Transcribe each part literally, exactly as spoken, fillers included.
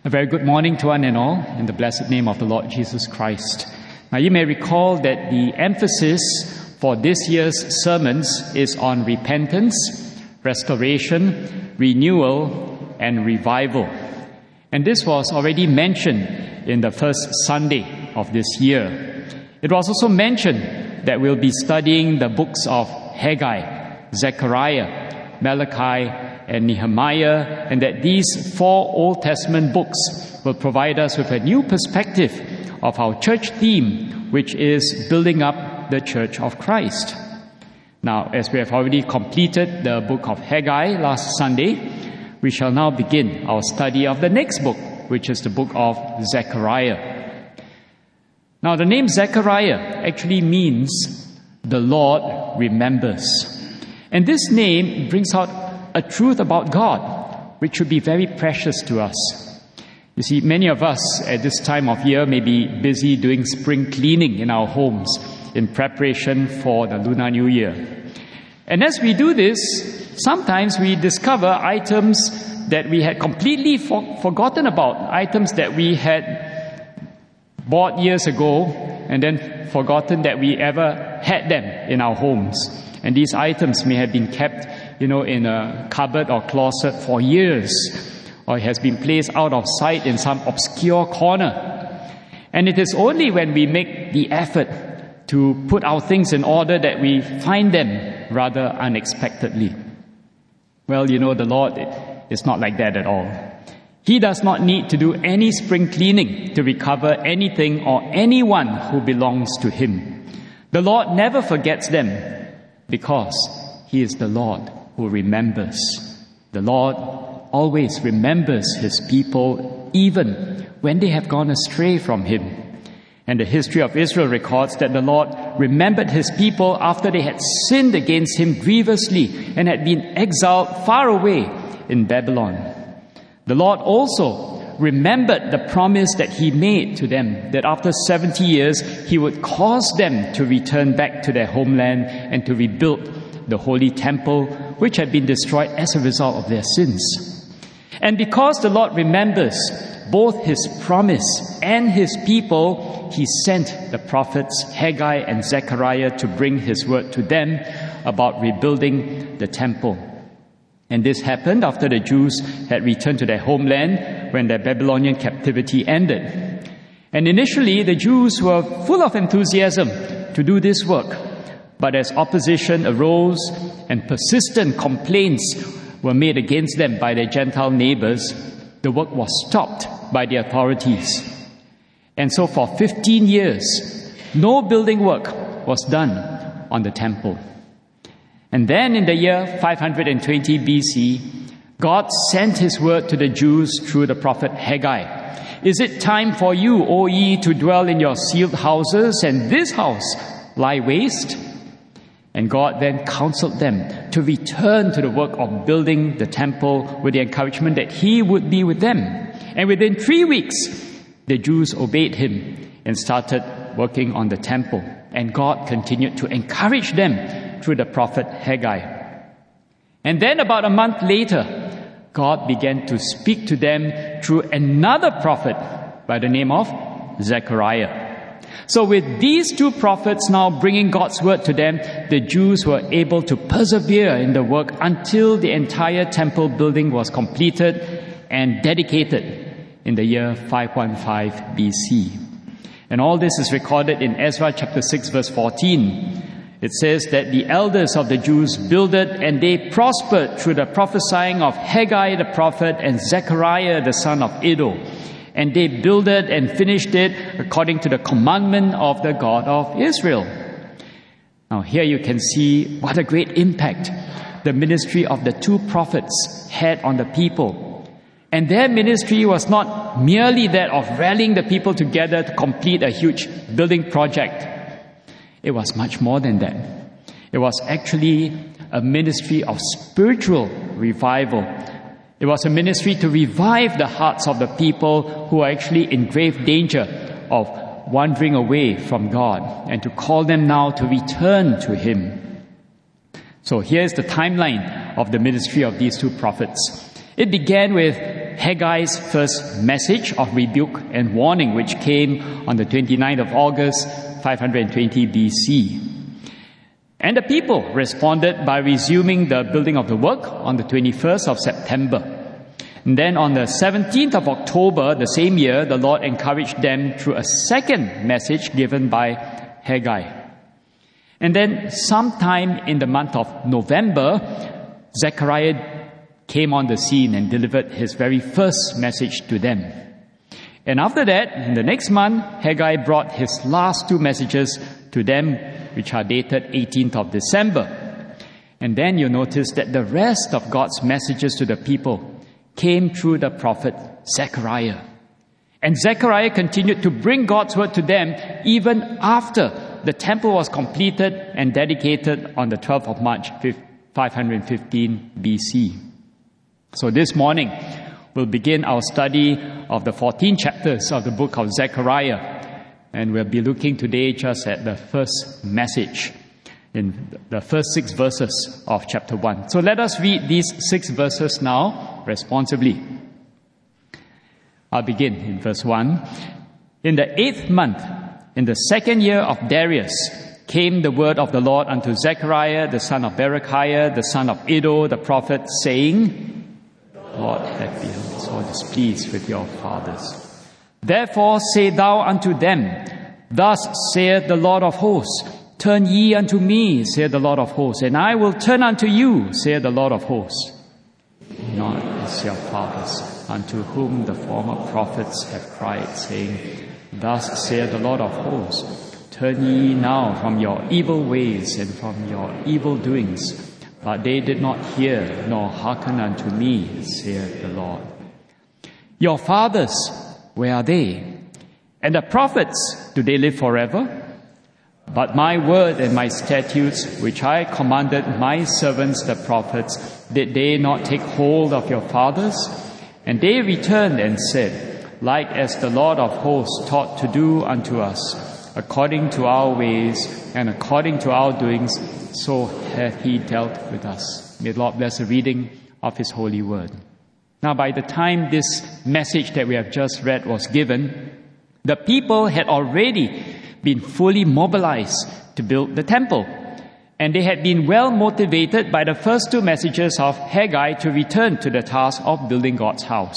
A very good morning to one and all, in the blessed name of the Lord Jesus Christ. Now, you may recall that the emphasis for this year's sermons is on repentance, restoration, renewal, and revival. And this was already mentioned in the first Sunday of this year. It was also mentioned that we'll be studying the books of Haggai, Zechariah, Malachi, and Nehemiah, and that these four Old Testament books will provide us with a new perspective of our church theme, which is building up the Church of Christ. Now, as we have already completed the book of Haggai last Sunday, we shall now begin our study of the next book, which is the book of Zechariah. Now, the name Zechariah actually means the Lord remembers. And this name brings out a truth about God, which should be very precious to us. You see, many of us at this time of year may be busy doing spring cleaning in our homes in preparation for the Lunar New Year. And as we do this, sometimes we discover items that we had completely for- forgotten about, items that we had bought years ago and then forgotten that we ever had them in our homes. And these items may have been kept you know, in a cupboard or closet for years, or it has been placed out of sight in some obscure corner. And it is only when we make the effort to put our things in order that we find them rather unexpectedly. Well, you know, the Lord is not like that at all. He does not need to do any spring cleaning to recover anything or anyone who belongs to Him. The Lord never forgets them because He is the Lord who remembers. The Lord always remembers His people even when they have gone astray from Him. And the history of Israel records that the Lord remembered His people after they had sinned against Him grievously and had been exiled far away in Babylon. The Lord also remembered the promise that He made to them, that after seventy years He would cause them to return back to their homeland and to rebuild the holy temple, which had been destroyed as a result of their sins. And because the Lord remembers both His promise and His people, He sent the prophets Haggai and Zechariah to bring His word to them about rebuilding the temple. And this happened after the Jews had returned to their homeland when their Babylonian captivity ended. And initially, the Jews were full of enthusiasm to do this work. But as opposition arose and persistent complaints were made against them by their Gentile neighbors, the work was stopped by the authorities. And so for fifteen years, no building work was done on the temple. And then in the year five hundred twenty B C, God sent His word to the Jews through the prophet Haggai. Is it time for you, O ye, to dwell in your sealed houses, and this house lie waste? And God then counseled them to return to the work of building the temple with the encouragement that He would be with them. And within three weeks, the Jews obeyed Him and started working on the temple. And God continued to encourage them through the prophet Haggai. And then about a month later, God began to speak to them through another prophet by the name of Zechariah. So with these two prophets now bringing God's word to them, the Jews were able to persevere in the work until the entire temple building was completed and dedicated in the year five fifteen B C. And all this is recorded in Ezra chapter six verse fourteen. It says that the elders of the Jews builded and they prospered through the prophesying of Haggai the prophet and Zechariah the son of Iddo. And they builded and finished it according to the commandment of the God of Israel. Now here you can see what a great impact the ministry of the two prophets had on the people. And their ministry was not merely that of rallying the people together to complete a huge building project. It was much more than that. It was actually a ministry of spiritual revival. It was a ministry to revive the hearts of the people who are actually in grave danger of wandering away from God, and to call them now to return to Him. So here's the timeline of the ministry of these two prophets. It began with Haggai's first message of rebuke and warning, which came on the twenty-ninth of August, five hundred twenty B C. And the people responded by resuming the building of the work on the twenty-first of September. And then on the seventeenth of October, the same year, the Lord encouraged them through a second message given by Haggai. And then sometime in the month of November, Zechariah came on the scene and delivered his very first message to them. And after that, in the next month, Haggai brought his last two messages to them, which are dated eighteenth of December. And then you notice that the rest of God's messages to the people came through the prophet Zechariah. And Zechariah continued to bring God's word to them even after the temple was completed and dedicated on the twelfth of March, five hundred fifteen B C. So this morning, we'll begin our study of the fourteen chapters of the book of Zechariah. And we'll be looking today just at the first message in the first six verses of chapter one. So let us read these six verses now responsibly. I'll begin in verse one. In the eighth month, in the second year of Darius, came the word of the Lord unto Zechariah, the son of Berechiah, the son of Iddo, the prophet, saying, The Lord hath been so displeased with your fathers. Therefore say thou unto them, Thus saith the Lord of hosts, Turn ye unto me, saith the Lord of hosts, and I will turn unto you, saith the Lord of hosts. Not as your fathers, unto whom the former prophets have cried, saying, Thus saith the Lord of hosts, Turn ye now from your evil ways and from your evil doings. But they did not hear, nor hearken unto me, saith the Lord. Your fathers, where are they? And the prophets, do they live forever? But my word and my statutes, which I commanded my servants the prophets, did they not take hold of your fathers? And they returned and said, Like as the Lord of hosts taught to do unto us, according to our ways and according to our doings, so hath he dealt with us. May the Lord bless the reading of his holy word. Now, by the time this message that we have just read was given, the people had already been fully mobilized to build the temple. And they had been well motivated by the first two messages of Haggai to return to the task of building God's house.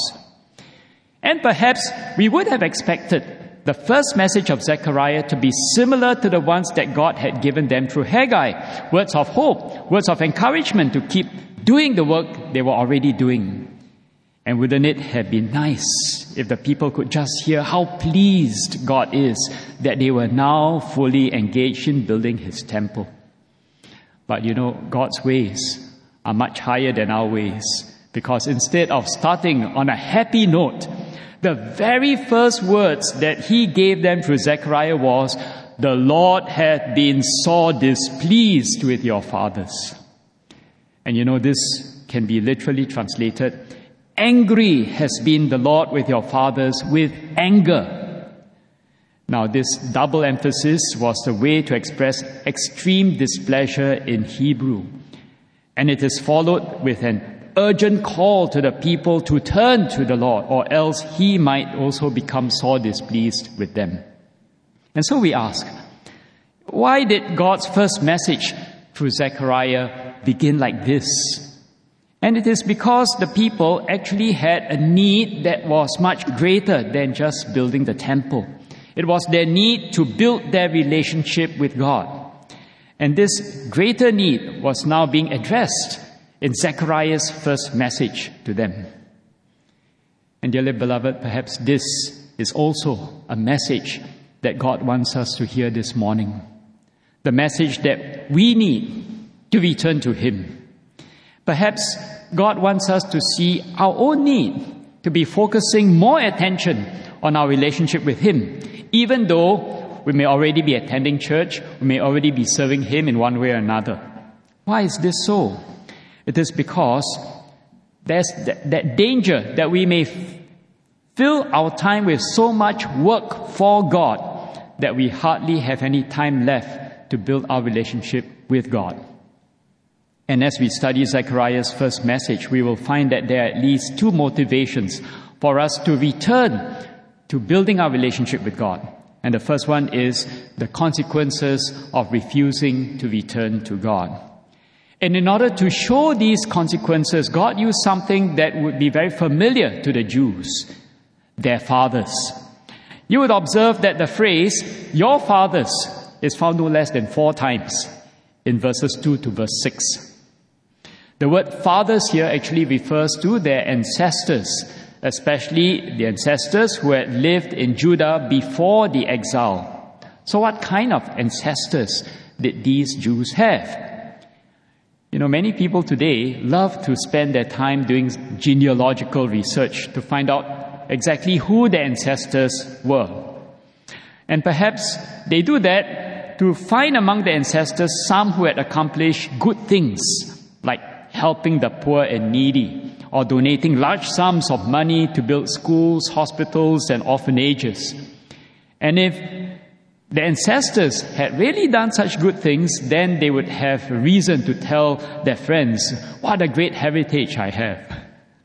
And perhaps we would have expected the first message of Zechariah to be similar to the ones that God had given them through Haggai. Words of hope, words of encouragement to keep doing the work they were already doing. And wouldn't it have been nice if the people could just hear how pleased God is that they were now fully engaged in building his temple? But you know, God's ways are much higher than our ways, because instead of starting on a happy note, the very first words that he gave them through Zechariah was, The Lord hath been sore displeased with your fathers. And you know, this can be literally translated, Angry has been the Lord with your fathers with anger. Now, this double emphasis was the way to express extreme displeasure in Hebrew. And it is followed with an urgent call to the people to turn to the Lord, or else he might also become sore displeased with them. And so we ask, why did God's first message through Zechariah begin like this? And it is because the people actually had a need that was much greater than just building the temple. It was their need to build their relationship with God. And this greater need was now being addressed in Zechariah's first message to them. And dearly beloved, perhaps this is also a message that God wants us to hear this morning. The message that we need to return to him. Perhaps God wants us to see our own need to be focusing more attention on our relationship with him, even though we may already be attending church, we may already be serving him in one way or another. Why is this so? It is because there's that, that danger that we may f- fill our time with so much work for God that we hardly have any time left to build our relationship with God. And as we study Zechariah's first message, we will find that there are at least two motivations for us to return to building our relationship with God. And the first one is the consequences of refusing to return to God. And in order to show these consequences, God used something that would be very familiar to the Jews, their fathers. You would observe that the phrase, your fathers, is found no less than four times in verses two to verse six. The word fathers here actually refers to their ancestors, especially the ancestors who had lived in Judah before the exile. So what kind of ancestors did these Jews have? You know, many people today love to spend their time doing genealogical research to find out exactly who their ancestors were. And perhaps they do that to find among the ancestors some who had accomplished good things, like helping the poor and needy, or donating large sums of money to build schools, hospitals, and orphanages. And if the ancestors had really done such good things, then they would have reason to tell their friends, what a great heritage I have.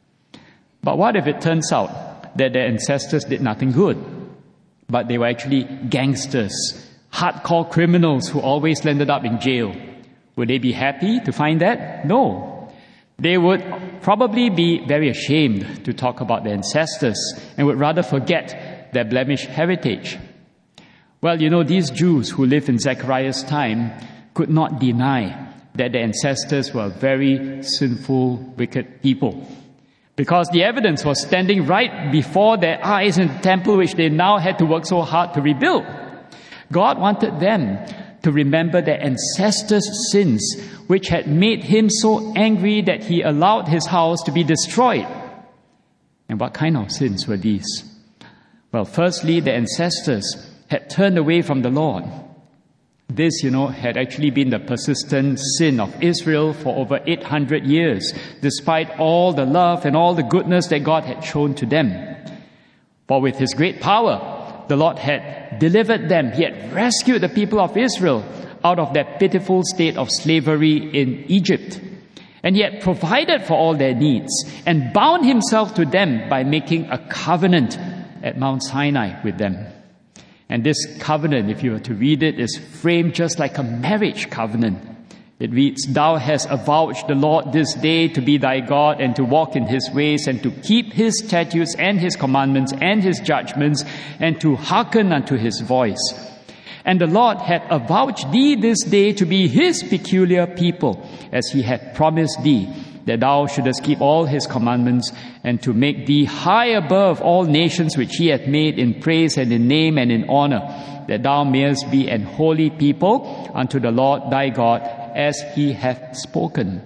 But what if it turns out that their ancestors did nothing good, but they were actually gangsters, hardcore criminals who always landed up in jail? Would they be happy to find that? No. They would probably be very ashamed to talk about their ancestors and would rather forget their blemished heritage. Well, you know, these Jews who lived in Zechariah's time could not deny that their ancestors were very sinful, wicked people, because the evidence was standing right before their eyes in the temple which they now had to work so hard to rebuild. God wanted them to remember their ancestors' sins, which had made him so angry that he allowed his house to be destroyed. And what kind of sins were these? Well, firstly, the ancestors had turned away from the Lord. This, you know, had actually been the persistent sin of Israel for over eight hundred years, despite all the love and all the goodness that God had shown to them. For with his great power, the Lord had delivered them. He had rescued the people of Israel out of their pitiful state of slavery in Egypt. And he had provided for all their needs and bound himself to them by making a covenant at Mount Sinai with them. And this covenant, if you were to read it, is framed just like a marriage covenant. It reads, "Thou hast avouched the Lord this day to be thy God, and to walk in his ways, and to keep his statutes and his commandments and his judgments, and to hearken unto his voice. And the Lord hath avouched thee this day to be his peculiar people, as he hath promised thee, that thou shouldest keep all his commandments, and to make thee high above all nations which he hath made in praise and in name and in honor, that thou mayest be an holy people unto the Lord thy God, as he hath spoken."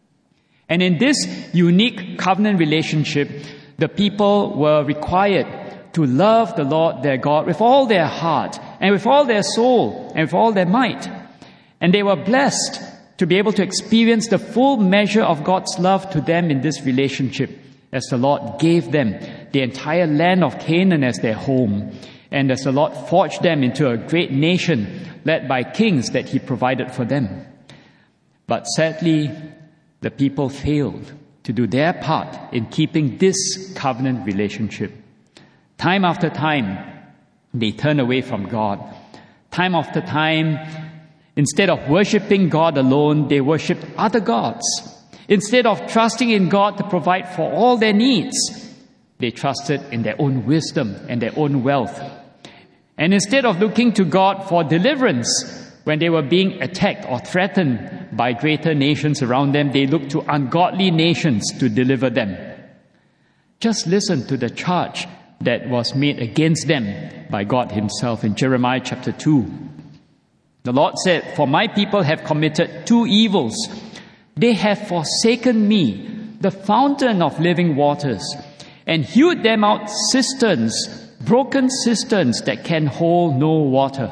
And in this unique covenant relationship, the people were required to love the Lord their God with all their heart, and with all their soul, and with all their might. And they were blessed to be able to experience the full measure of God's love to them in this relationship, as the Lord gave them the entire land of Canaan as their home, and as the Lord forged them into a great nation led by kings that he provided for them. But sadly, the people failed to do their part in keeping this covenant relationship. Time after time, they turned away from God. Time after time, instead of worshiping God alone, they worshipped other gods. Instead of trusting in God to provide for all their needs, they trusted in their own wisdom and their own wealth. And instead of looking to God for deliverance when they were being attacked or threatened by greater nations around them, they looked to ungodly nations to deliver them. Just listen to the charge that was made against them by God himself in Jeremiah chapter two. The Lord said, "For my people have committed two evils. They have forsaken me, the fountain of living waters, and hewed them out cisterns, broken cisterns that can hold no water."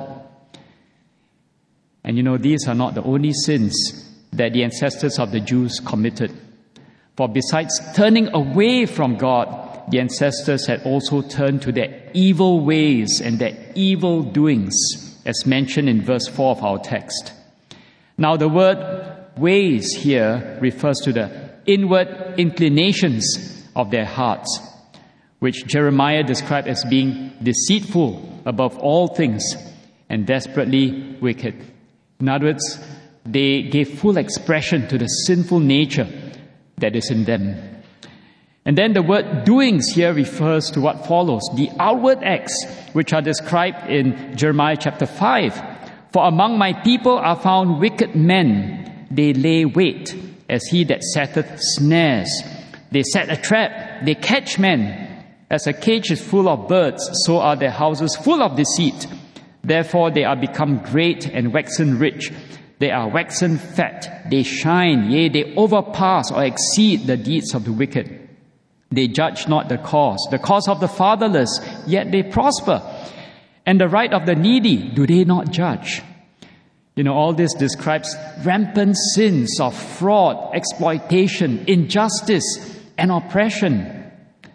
And you know, these are not the only sins that the ancestors of the Jews committed. For besides turning away from God, the ancestors had also turned to their evil ways and their evil doings, as mentioned in verse four of our text. Now the word ways here refers to the inward inclinations of their hearts, which Jeremiah described as being deceitful above all things and desperately wicked. In other words, they gave full expression to the sinful nature that is in them. And then the word doings here refers to what follows, the outward acts which are described in Jeremiah chapter five. For among my people are found wicked men, they lay wait, as he that setteth snares. They set a trap, they catch men. As a cage is full of birds, so are their houses full of deceit. Therefore they are become great and waxen rich. They are waxen fat, they shine, yea, they overpass or exceed the deeds of the wicked. They judge not the cause, the cause of the fatherless, yet they prosper. And the right of the needy, do they not judge? You know, all this describes rampant sins of fraud, exploitation, injustice, and oppression.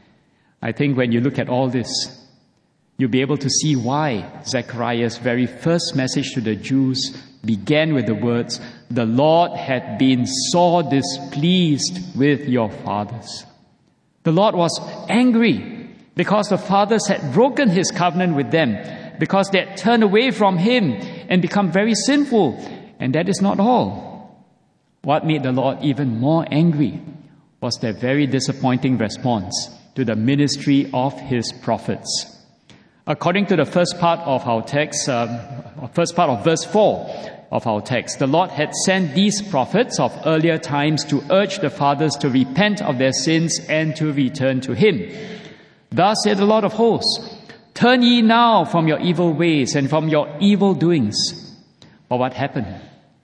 I think when you look at all this, you'll be able to see why Zechariah's very first message to the Jews began with the words, "The Lord had been sore displeased with your fathers." The Lord was angry because the fathers had broken his covenant with them, because they had turned away from him and become very sinful. And that is not all. What made the Lord even more angry was their very disappointing response to the ministry of his prophets. According to the first part of our text, um, first part of verse four of our text, the Lord had sent these prophets of earlier times to urge the fathers to repent of their sins and to return to him. Thus said the Lord of hosts, "Turn ye now from your evil ways and from your evil doings." But what happened?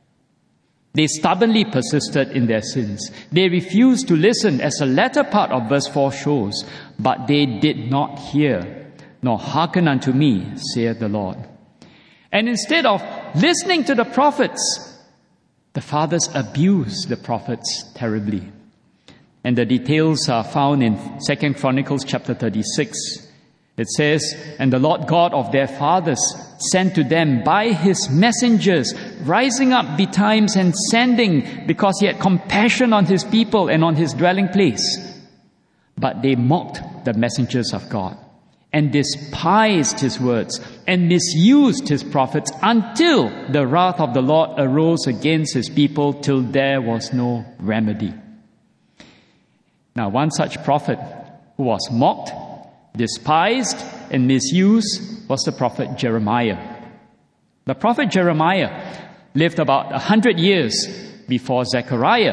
They stubbornly persisted in their sins. They refused to listen, as the latter part of verse four shows. But they did not hear, nor hearken unto me, saith the Lord. And instead of listening to the prophets, the fathers abused the prophets terribly. And the details are found in Second Chronicles chapter thirty-six. It says, "And the Lord God of their fathers sent to them by his messengers, rising up betimes and sending, because he had compassion on his people and on his dwelling place. But they mocked the messengers of God, and despised his words, and misused his prophets, until the wrath of the Lord arose against his people, till there was no remedy." Now, one such prophet who was mocked, despised, and misused was the prophet Jeremiah. The prophet Jeremiah lived about a hundred years before Zechariah.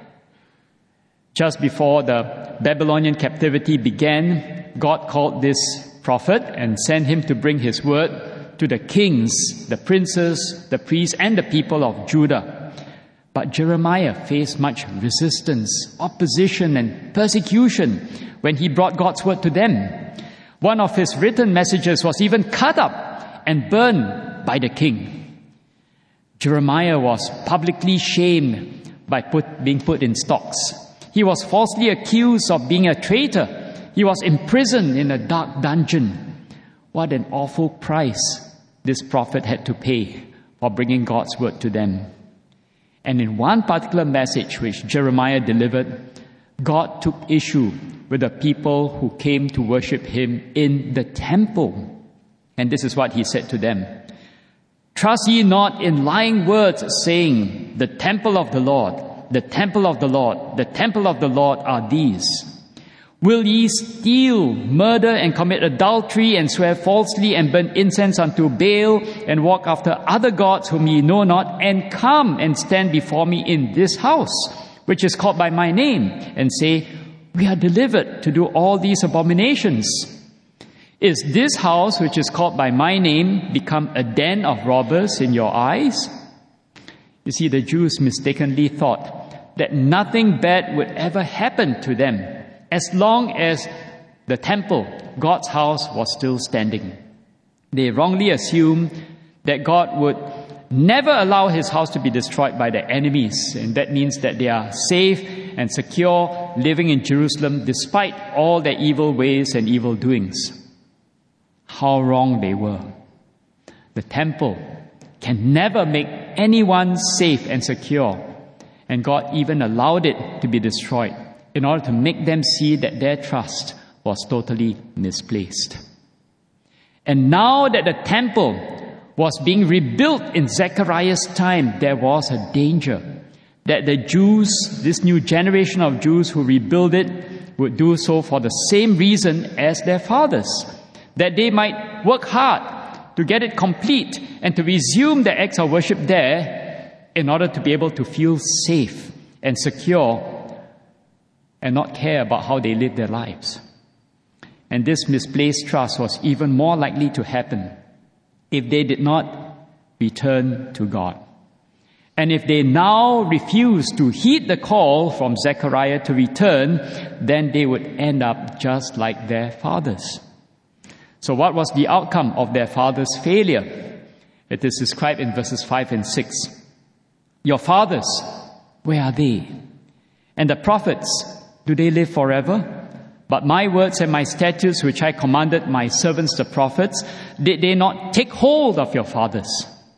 Just before the Babylonian captivity began, God called this prophet and sent him to bring his word to the kings, the princes, the priests, and the people of Judah. But Jeremiah faced much resistance, opposition, and persecution when he brought God's word to them. One of his written messages was even cut up and burned by the king. Jeremiah was publicly shamed by put, being put in stocks. He was falsely accused of being a traitor. He was imprisoned in a dark dungeon. What an awful price this prophet had to pay for bringing God's word to them. And in one particular message which Jeremiah delivered, God took issue with the people who came to worship him in the temple. And this is what he said to them. "Trust ye not in lying words, saying, the temple of the Lord, the temple of the Lord, the temple of the Lord are these. Will ye steal, murder, and commit adultery, and swear falsely, and burn incense unto Baal, and walk after other gods whom ye know not, and come and stand before me in this house, which is called by my name, and say, we are delivered to do all these abominations? Is this house, which is called by my name, become a den of robbers in your eyes?" You see, the Jews mistakenly thought that nothing bad would ever happen to them as long as the temple, God's house, was still standing. They wrongly assumed that God would never allow his house to be destroyed by their enemies, and that means that they are safe and secure living in Jerusalem despite all their evil ways and evil doings. How wrong they were. The temple can never make anyone safe and secure And God even allowed it to be destroyed in order to make them see that their trust was totally misplaced. And now that the temple was being rebuilt in Zechariah's time, there was a danger that the Jews, this new generation of Jews who rebuild it, would do so for the same reason as their fathers, that they might work hard to get it complete and to resume the acts of worship there in order to be able to feel safe and secure and not care about how they live their lives. And this misplaced trust was even more likely to happen if they did not return to God. And if they now refuse to heed the call from Zechariah to return, then they would end up just like their fathers. So what was the outcome of their father's failure? It is described in verses five and six. Your fathers, where are they? And the prophets, do they live forever? But my words and my statutes, which I commanded my servants the prophets, did they not take hold of your fathers?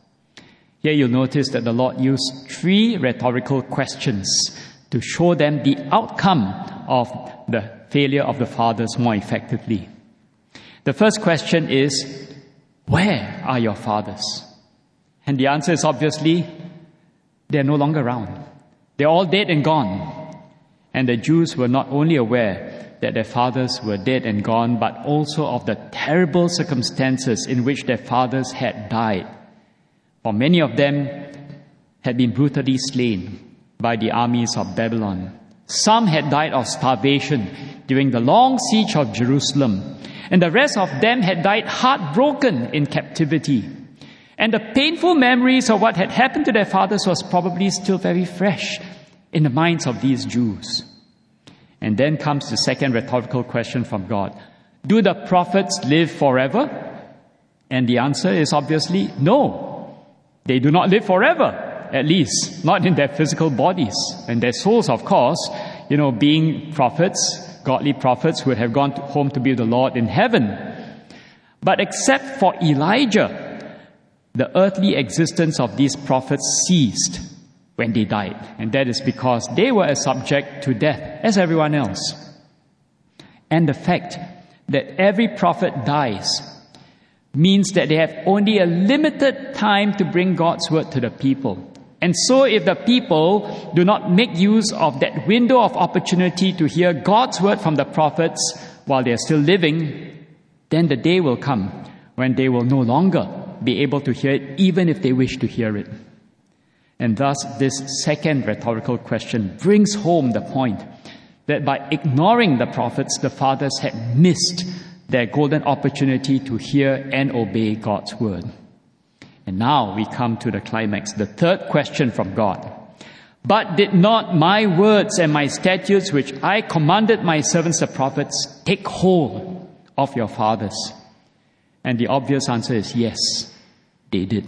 Here you'll notice that the Lord used three rhetorical questions to show them the outcome of the failure of the fathers more effectively. The first question is, where are your fathers? And the answer is obviously, they're no longer around. They're all dead and gone. And the Jews were not only aware that their fathers were dead and gone, but also of the terrible circumstances in which their fathers had died. For many of them had been brutally slain by the armies of Babylon. Some had died of starvation during the long siege of Jerusalem, and the rest of them had died heartbroken in captivity. And the painful memories of what had happened to their fathers was probably still very fresh in the minds of these Jews. And then comes the second rhetorical question from God. Do the prophets live forever? And the answer is obviously no. They do not live forever, at least not in their physical bodies. And their souls, of course, you know, being prophets, godly prophets, would have gone to, home to be with the Lord in heaven. But except for Elijah, the earthly existence of these prophets ceased when they died. And that is because they were subject to death as everyone else. And the fact that every prophet dies means that they have only a limited time to bring God's word to the people. And so if the people do not make use of that window of opportunity to hear God's word from the prophets while they are still living, then the day will come when they will no longer be able to hear it, even if they wish to hear it. And thus, this second rhetorical question brings home the point that by ignoring the prophets, the fathers had missed their golden opportunity to hear and obey God's word. And now we come to the climax, the third question from God. But did not my words and my statutes, which I commanded my servants the prophets, take hold of your fathers? And the obvious answer is yes, they did.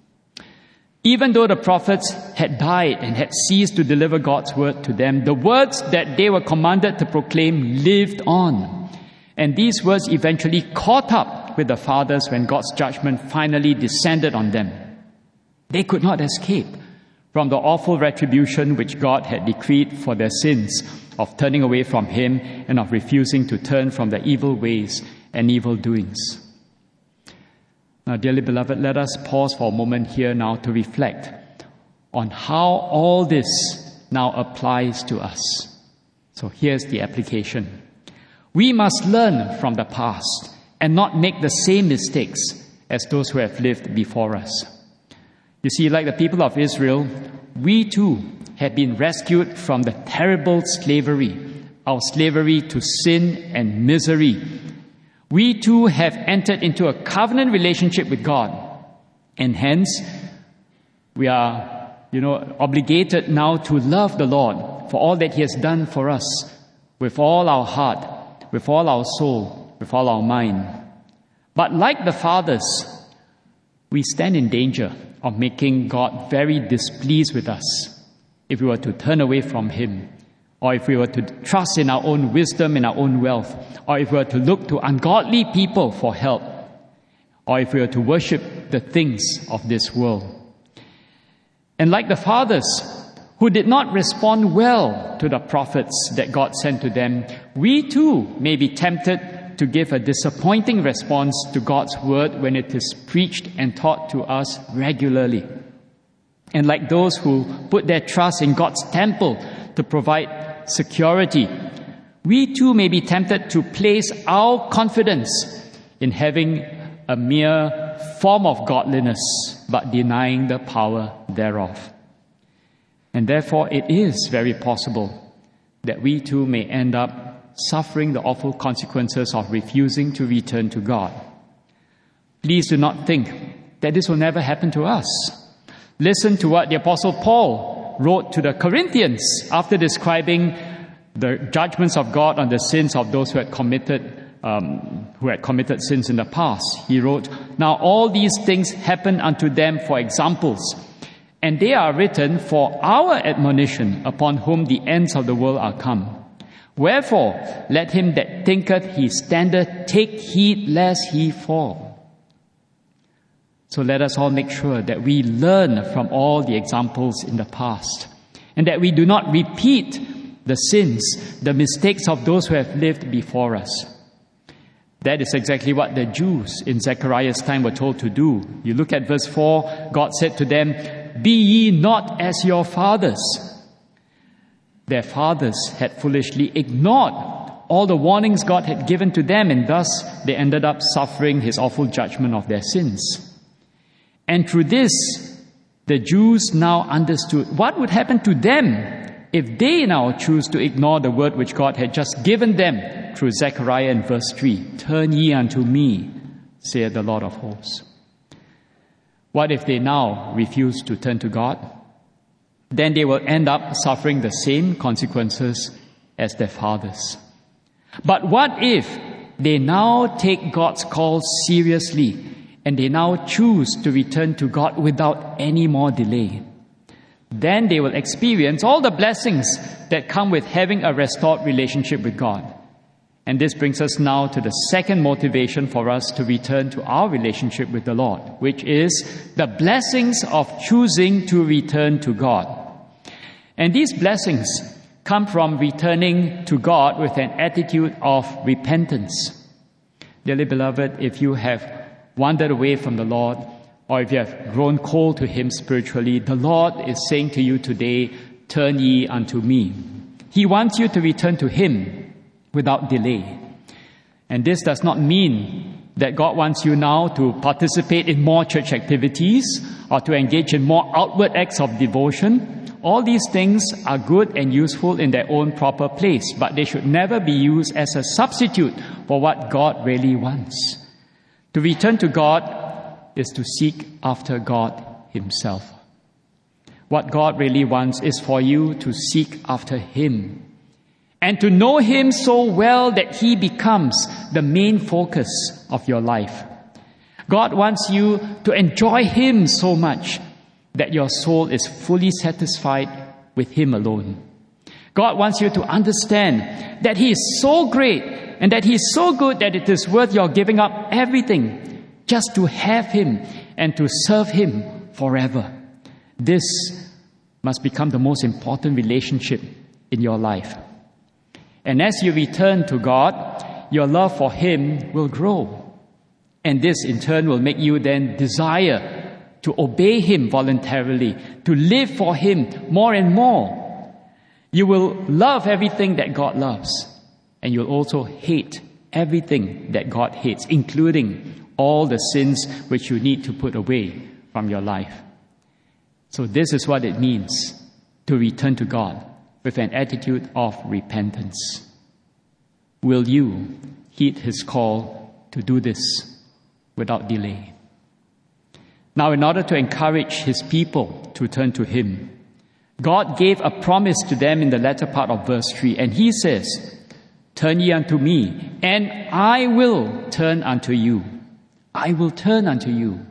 Even though the prophets had died and had ceased to deliver God's word to them, the words that they were commanded to proclaim lived on. And these words eventually caught up with the fathers when God's judgment finally descended on them. They could not escape from the awful retribution which God had decreed for their sins of turning away from Him and of refusing to turn from their evil ways and evil doings. Now, dearly beloved, let us pause for a moment here now to reflect on how all this now applies to us. So here's the application. We must learn from the past and not make the same mistakes as those who have lived before us. You see, like the people of Israel, we too have been rescued from the terrible slavery, our slavery to sin and misery. We too have entered into a covenant relationship with God, and hence we are, you know, obligated now to love the Lord for all that He has done for us with all our heart, with all our soul, with all our mind. But like the fathers, we stand in danger of making God very displeased with us if we were to turn away from Him, or if we were to trust in our own wisdom, in our own wealth, or if we were to look to ungodly people for help, or if we were to worship the things of this world. And like the fathers, who did not respond well to the prophets that God sent to them, we too may be tempted to give a disappointing response to God's word when it is preached and taught to us regularly. And like those who put their trust in God's temple to provide security, we too may be tempted to place our confidence in having a mere form of godliness, but denying the power thereof. And therefore, it is very possible that we too may end up suffering the awful consequences of refusing to return to God. Please do not think that this will never happen to us. Listen to what the Apostle Paul wrote to the Corinthians after describing the judgments of God on the sins of those who had committed um, who had committed sins in the past. He wrote, "Now all these things happen unto them for examples, and they are written for our admonition, upon whom the ends of the world are come. Wherefore, let him that thinketh he standeth take heed lest he fall." So let us all make sure that we learn from all the examples in the past, and that we do not repeat the sins, the mistakes of those who have lived before us. That is exactly what the Jews in Zechariah's time were told to do. You look at verse four, God said to them, "Be ye not as your fathers." Their fathers had foolishly ignored all the warnings God had given to them, and thus they ended up suffering his awful judgment of their sins. And through this, the Jews now understood what would happen to them if they now choose to ignore the word which God had just given them through Zechariah in verse three. "Turn ye unto me, saith the Lord of hosts." What if they now refuse to turn to God? Then they will end up suffering the same consequences as their fathers. But what if they now take God's call seriously and they now choose to return to God without any more delay? Then they will experience all the blessings that come with having a restored relationship with God. And this brings us now to the second motivation for us to return to our relationship with the Lord, which is the blessings of choosing to return to God. And these blessings come from returning to God with an attitude of repentance. Dearly beloved, if you have wandered away from the Lord, or if you have grown cold to Him spiritually, the Lord is saying to you today, "Turn ye unto me." He wants you to return to Him without delay. And this does not mean that God wants you now to participate in more church activities or to engage in more outward acts of devotion. All these things are good and useful in their own proper place, but they should never be used as a substitute for what God really wants. To return to God is to seek after God Himself. What God really wants is for you to seek after Him and to know Him so well that He becomes the main focus of your life. God wants you to enjoy Him so much that your soul is fully satisfied with Him alone. God wants you to understand that He is so great and that He is so good that it is worth your giving up everything just to have Him and to serve Him forever. This must become the most important relationship in your life. And as you return to God, your love for Him will grow. And this in turn will make you then desire to obey Him voluntarily, to live for Him more and more. You will love everything that God loves, and you'll also hate everything that God hates, including all the sins which you need to put away from your life. So this is what it means to return to God with an attitude of repentance. Will you heed His call to do this without delay? Now, in order to encourage His people to turn to Him, God gave a promise to them in the latter part of verse three, and He says, "Turn ye unto me, and I will turn unto you." I will turn unto you.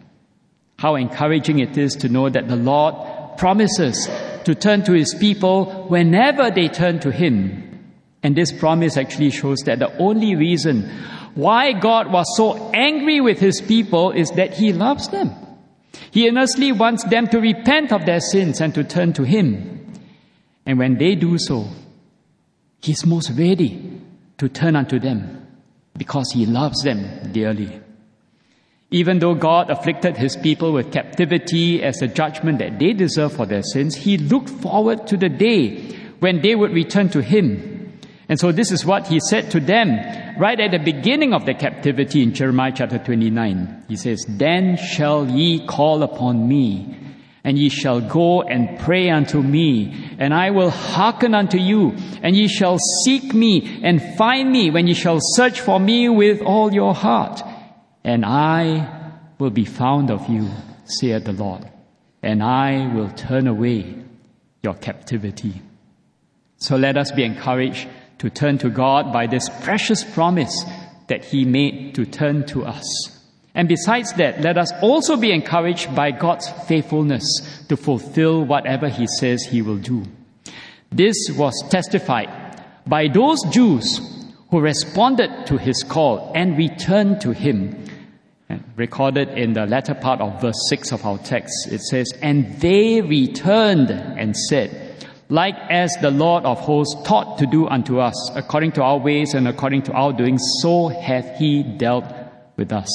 How encouraging it is to know that the Lord promises to turn to His people whenever they turn to Him. And this promise actually shows that the only reason why God was so angry with His people is that He loves them. He earnestly wants them to repent of their sins and to turn to Him. And when they do so, He's most ready to turn unto them because He loves them dearly. Even though God afflicted His people with captivity as a judgment that they deserve for their sins, He looked forward to the day when they would return to Him. And so this is what He said to them right at the beginning of the captivity in Jeremiah chapter twenty-nine. He says, "Then shall ye call upon me, and ye shall go and pray unto me, and I will hearken unto you, and ye shall seek me and find me when ye shall search for me with all your heart. And I will be found of you, saith the Lord, and I will turn away your captivity." So let us be encouraged to turn to God by this precious promise that He made to turn to us. And besides that, let us also be encouraged by God's faithfulness to fulfill whatever He says He will do. This was testified by those Jews who responded to His call and returned to Him. And recorded in the latter part of verse six of our text, it says, "And they returned and said, like as the Lord of hosts taught to do unto us, according to our ways and according to our doings, so hath He dealt with us."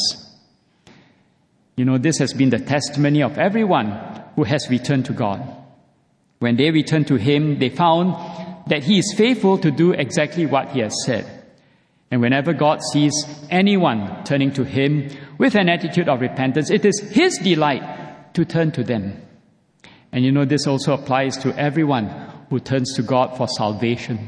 You know, this has been the testimony of everyone who has returned to God. When they returned to Him, they found that He is faithful to do exactly what He has said. And whenever God sees anyone turning to Him with an attitude of repentance, it is His delight to turn to them. And you know, this also applies to everyone who turns to God for salvation.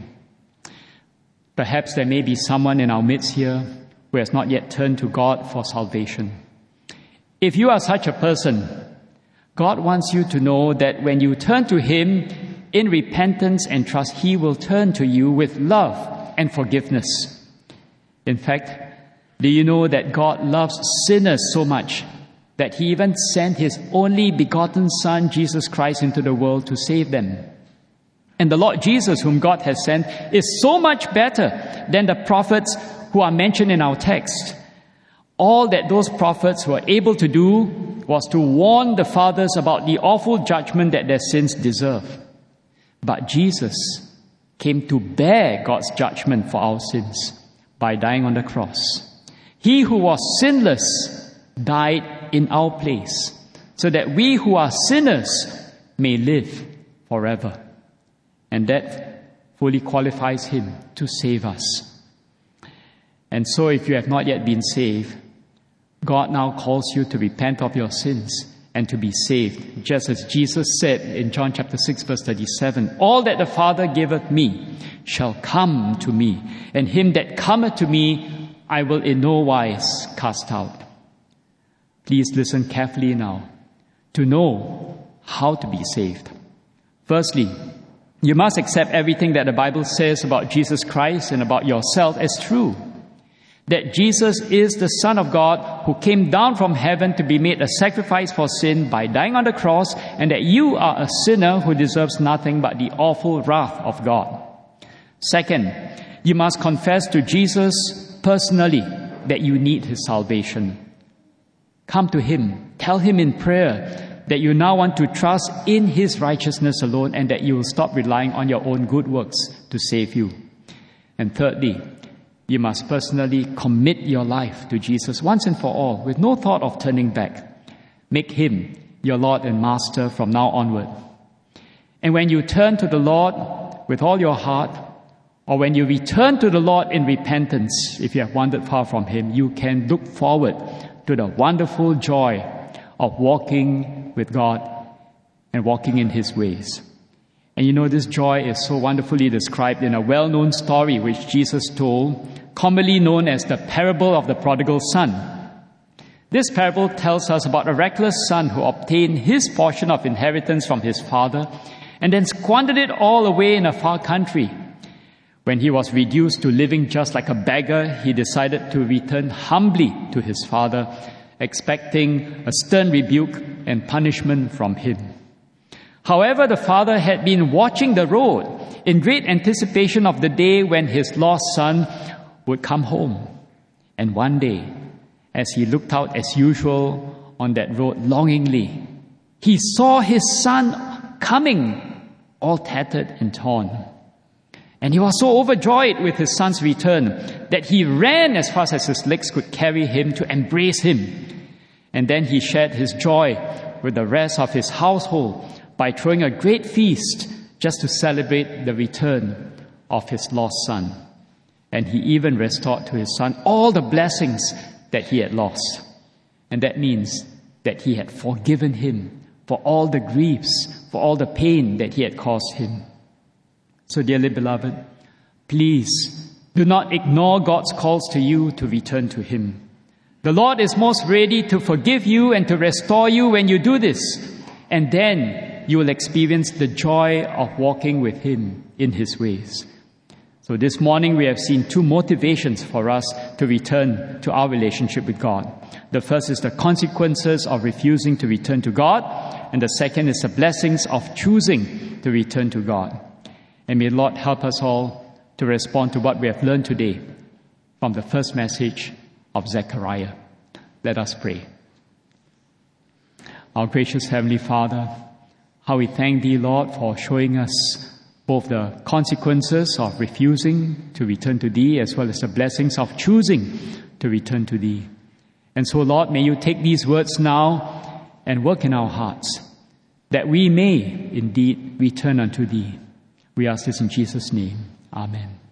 Perhaps there may be someone in our midst here who has not yet turned to God for salvation. If you are such a person, God wants you to know that when you turn to Him in repentance and trust, He will turn to you with love and forgiveness. In fact, do you know that God loves sinners so much that He even sent His only begotten Son, Jesus Christ, into the world to save them? And the Lord Jesus, whom God has sent, is so much better than the prophets who are mentioned in our text. All that those prophets were able to do was to warn the fathers about the awful judgment that their sins deserve. But Jesus came to bear God's judgment for our sins by dying on the cross. He who was sinless died in our place, so that we who are sinners may live forever. And that fully qualifies Him to save us. And so if you have not yet been saved, God now calls you to repent of your sins and to be saved, just as Jesus said in John chapter six, verse thirty-seven, "All that the Father giveth me shall come to me, and him that cometh to me I will in no wise cast out." Please listen carefully now to know how to be saved. Firstly, you must accept everything that the Bible says about Jesus Christ and about yourself as true. That Jesus is the Son of God who came down from heaven to be made a sacrifice for sin by dying on the cross, and that you are a sinner who deserves nothing but the awful wrath of God. Second, you must confess to Jesus personally that you need His salvation. Come to Him, tell Him in prayer that you now want to trust in His righteousness alone and that you will stop relying on your own good works to save you. And thirdly, you must personally commit your life to Jesus once and for all with no thought of turning back. Make Him your Lord and Master from now onward. And when you turn to the Lord with all your heart, or when you return to the Lord in repentance, if you have wandered far from Him, you can look forward to the wonderful joy of walking with God and walking in His ways. And you know, this joy is so wonderfully described in a well-known story which Jesus told, commonly known as the parable of the prodigal son. This parable tells us about a reckless son who obtained his portion of inheritance from his father and then squandered it all away in a far country. When he was reduced to living just like a beggar, he decided to return humbly to his father, expecting a stern rebuke and punishment from him. However, the father had been watching the road in great anticipation of the day when his lost son would come home. And one day, as he looked out as usual on that road longingly. He saw his son coming, all tattered and torn. And he was so overjoyed with his son's return that he ran as fast as his legs could carry him to embrace him. And then he shared his joy with the rest of his household by throwing a great feast just to celebrate the return of his lost son. And he even restored to his son all the blessings that he had lost. And that means that he had forgiven him for all the griefs, for all the pain that he had caused him. So, dearly beloved, please do not ignore God's calls to you to return to him. The Lord is most ready to forgive you and to restore you when you do this. And then you will experience the joy of walking with him in his ways. So this morning we have seen two motivations for us to return to our relationship with God. The first is the consequences of refusing to return to God, and the second is the blessings of choosing to return to God. And may the Lord help us all to respond to what we have learned today from the first message of Zechariah. Let us pray. Our gracious Heavenly Father, how we thank Thee, Lord, for showing us both the consequences of refusing to return to Thee as well as the blessings of choosing to return to Thee. And so, Lord, may You take these words now and work in our hearts, that we may indeed return unto Thee. We ask this in Jesus' name. Amen.